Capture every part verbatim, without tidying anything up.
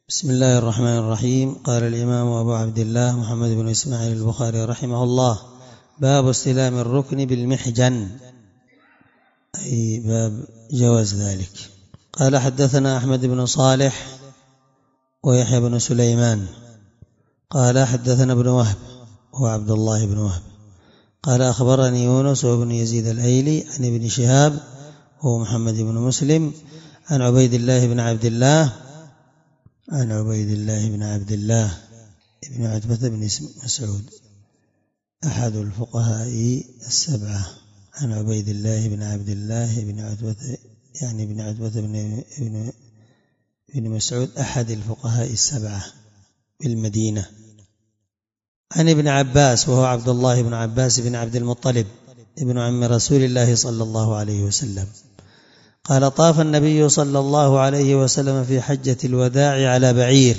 بسم الله الرحمن الرحيم. قال الإمام أبو عبد الله محمد بن إسماعيل البخاري رحمه الله: باب استلام الركن بالمحجن، أي باب جواز ذلك. قال: حدثنا أحمد بن صالح ويحيى بن سليمان قال: حدثنا ابن وهب هو عبد الله بن وهب قال: أخبرني يونس وابن يزيد الأيلي عن ابن شهاب هو محمد بن مسلم عن عبيد الله بن عبد الله عن عبيد الله بن عبد الله بن عتبة بن مسعود أحد الفقهاء السبعة، عن عبيد الله بن عبد الله بن عتبة يعني بن عتبة بن, بن, بن مسعود أحد الفقهاء السبعة بالمدينة، عن ابن عباس وهو عبد الله بن عباس بن عبد المطلب ابن عم رسول الله صلى الله عليه وسلم قال: طاف النبي صلى الله عليه وسلم في حجة الوداع على بعير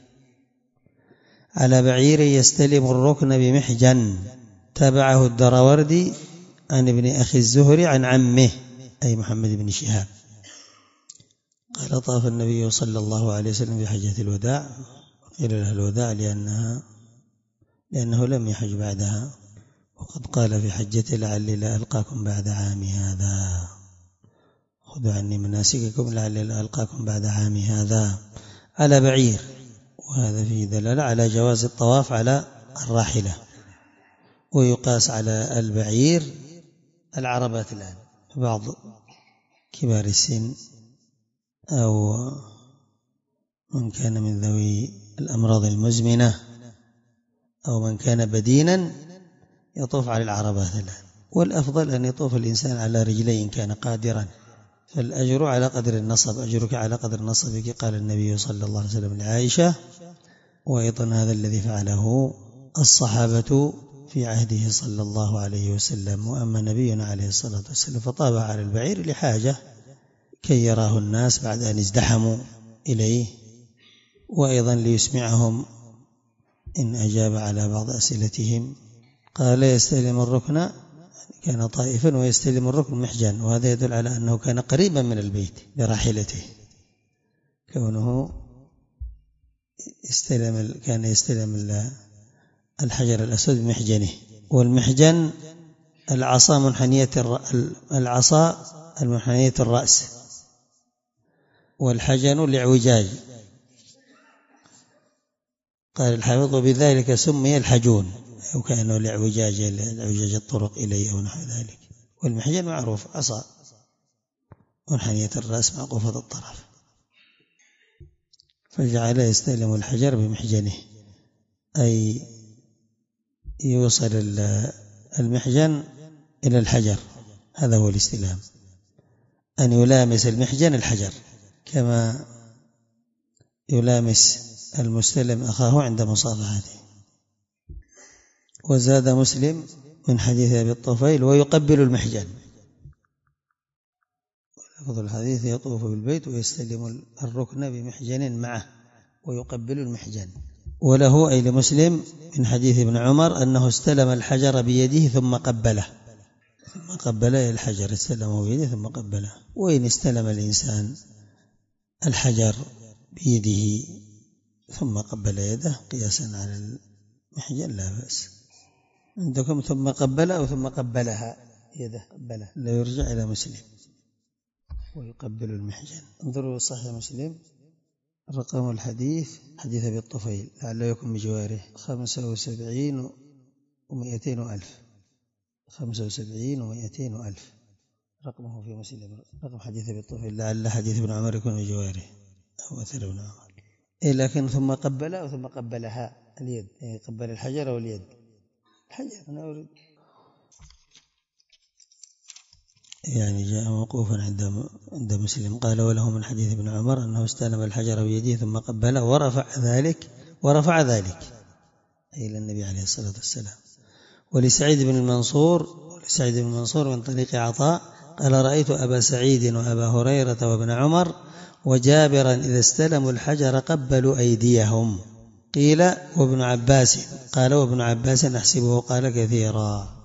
على بعير يستلم الركن بمحجن، تبعه الدراوردي عن ابن أخي الزهري عن عمه أي محمد بن شهاب قال: طاف النبي صلى الله عليه وسلم في حجة الوداع، قيل لها الوداع لأنها لأنه لم يحج بعدها، وقد قال في حجته: لعلي لا ألقاكم بعد عامي هذا، خذوا عني مناسككم لعلي لا ألقاكم بعد عامي هذا، على بعير، وهذا فيه دلالة على جواز الطواف على الراحلة، ويقاس على البعير العربات الآن، بعض كبار السن أو من كان من ذوي الأمراض المزمنة أو من كان بدينا يطوف على العربات الآن، والأفضل أن يطوف الإنسان على رجلين كان قادرا، فالأجر على قدر النصب، أجرك على قدر نصبك، قال النبي صلى الله عليه وسلم لعائشة، وأيضا هذا الذي فعله الصحابة في عهده صلى الله عليه وسلم. وأما نبينا عليه الصلاة والسلام فطاب على البعير لحاجة كي يراه الناس بعد أن ازدحموا إليه، وأيضا ليسمعهم إن أجاب على بعض أسئلتهم. قال: يستلم الركن، كان طائفا ويستلم الركن محجن، وهذا يدل على أنه كان قريبا من البيت براحلته، كونه استلم كان يستلم الحجر الأسود بمحجنه. والمحجن العصا منحنية العصا المنحنية الرأس، والحجن لاعوجاج. قال الحافظ: بذلك سمي الحجون، أو كأنه لاعوجاج لاعوجاج الطرق إليه أو نحو ذلك. والمحجن معروف عصا منحنية الرأس معقوفة الطرف، فجعل يستلم الحجر بمحجنه، أي يوصل المحجن إلى الحجر، هذا هو الاستلام، أن يلامس المحجن الحجر كما يلامس المستلم أخاه عند مصافحته. وزاد مسلم من حديث أبي الطفيل: ويقبل المحجن. لفظ الحديث: يطوف بالبيت ويستلم الركن بمحجن معه ويقبل المحجن. وله أي لمسلم من حديث ابن عمر أنه استلم الحجر بيده ثم قبله، ثم قبل الحجر، استلمه بيده ثم قبله. وإن استلم الإنسان الحجر بيده ثم قبل يده قياسا على المحجن لا بأس. عندكم ثم قبل أو ثم قبلها يده، قبله، لا يرجع إلى مسلم. ويقبل المحجن. انظروا صحيح مسلم رقم الحديث حديث أبي الطفيل لعله يكون بجواره خمسة وسبعين ومئتين وألف، خمسة وسبعين ومئتين وألف رقمه في مسلم، رقم حديث أبي الطفيل، لعل حديث ابن عمر يكون بجواره أو أثر ابن عمر. إيه لكن ثم قبل أو ثم قبلها اليد، يعني قبل الحجر أو اليد، الحجر أنا أريد، يعني جاء موقوفا عند عند مسلم. قال: وله من حديث ابن عمر أنه استلم الحجر بيده ثم قبله ورفع ذلك ورفع ذلك أي إلى النبي عليه الصلاة والسلام. ولسعيد بن المنصور ولسعيد بن المنصور من طريق عطاء قال: رأيت أبا سعيد وأبا هريرة وابن عمر وجابرا إذا استلموا الحجر قبلوا أيديهم. قيل: وابن عباس؟ قال: وابن عباس نحسبه قال كثيرا.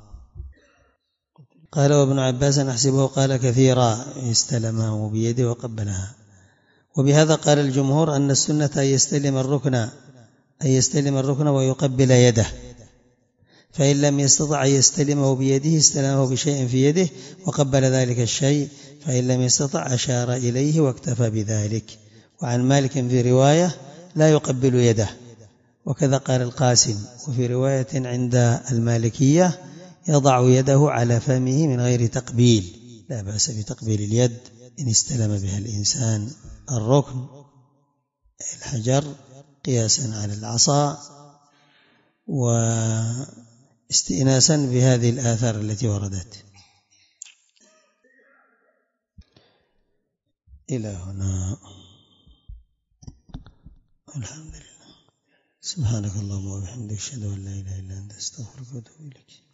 قال: وابن عباس نحسبه قال كثيرا، استلمه بيده وقبلها. وبهذا قال الجمهور أن السنة أن يستلم الركن أن يستلم الركن ويقبل يده، فإن لم يستطع أن يستلمه بيده استلمه بشيء في يده وقبل ذلك الشيء، فإن لم يستطع أشار إليه واكتفى بذلك. وعن مالك في رواية لا يقبل يده، وكذا قال القاسم. وفي رواية عند المالكية يضع يده على فمه من غير تقبيل، لا بأس بتقبيل اليد إن استلم بها الإنسان الركن الحجر قياسا على العصا واستئناسا بهذه الآثار التي وردت. إلى هنا الحمد لله. سبحانك اللهم وبحمدك أشهد أن لا إله إلا أنت أستغفرك وأتوب إليك.